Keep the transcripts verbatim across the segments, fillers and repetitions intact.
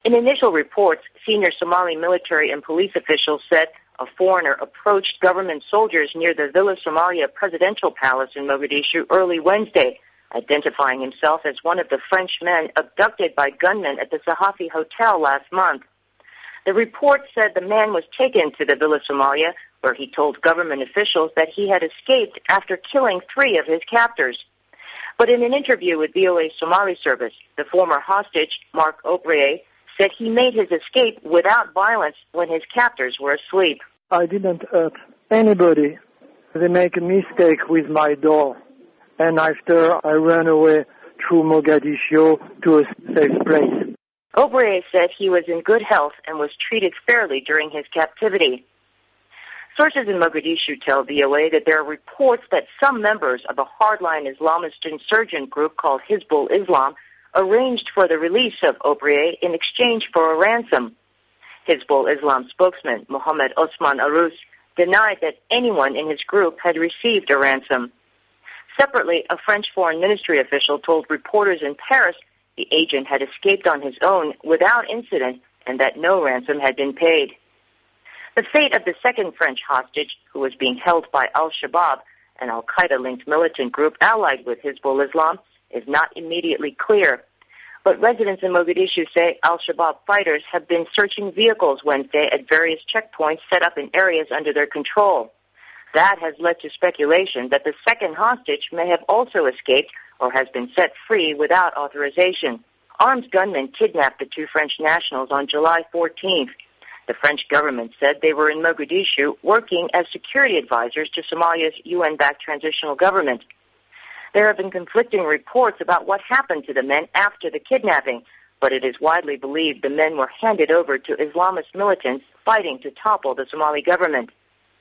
In initial reports, senior Somali military and police officials said a foreigner approached government soldiers near the Villa Somalia presidential palace in Mogadishu early Wednesday, identifying himself as one of the French men abducted by gunmen at the Sahafi Hotel last month. The report said the man was taken to the Villa Somalia, where he told government officials that he had escaped after killing three of his captors. But in an interview with V O A Somali service, the former hostage, Mark Obreye, said he made his escape without violence when his captors were asleep. I didn't hurt anybody. They make a mistake with my door. And after I ran away through Mogadishu to a safe place. Obreye said he was in good health and was treated fairly during his captivity. Sources in Mogadishu tell V O A that there are reports that some members of a hardline Islamist insurgent group called Hizbul Islam arranged for the release of Obreye in exchange for a ransom. Hizbul Islam spokesman Mohammed Osman Arous denied that anyone in his group had received a ransom. Separately, a French foreign ministry official told reporters in Paris the agent had escaped on his own without incident and that no ransom had been paid. The fate of the second French hostage, who was being held by Al-Shabaab, an Al-Qaeda-linked militant group allied with Hizbul Islam, is not immediately clear. But residents in Mogadishu say Al-Shabaab fighters have been searching vehicles Wednesday at various checkpoints set up in areas under their control. That has led to speculation that the second hostage may have also escaped or has been set free without authorization. Armed gunmen kidnapped the two French nationals on July fourteenth. The French government said they were in Mogadishu working as security advisors to Somalia's U N-backed transitional government. There have been conflicting reports about what happened to the men after the kidnapping, but it is widely believed the men were handed over to Islamist militants fighting to topple the Somali government.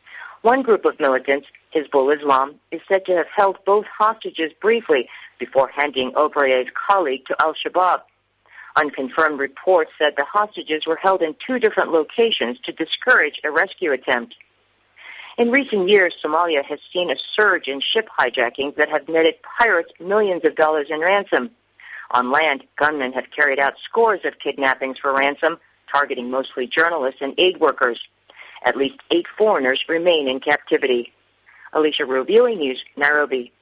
One group of militants, Hizbul Islam, is said to have held both hostages briefly before handing Obreye's colleague to Al-Shabaab. Unconfirmed reports said the hostages were held in two different locations to discourage a rescue attempt. In recent years, Somalia has seen a surge in ship hijackings that have netted pirates millions of dollars in ransom. On land, gunmen have carried out scores of kidnappings for ransom, targeting mostly journalists and aid workers. At least eight foreigners remain in captivity. Alicia Rue, V O A News, Nairobi.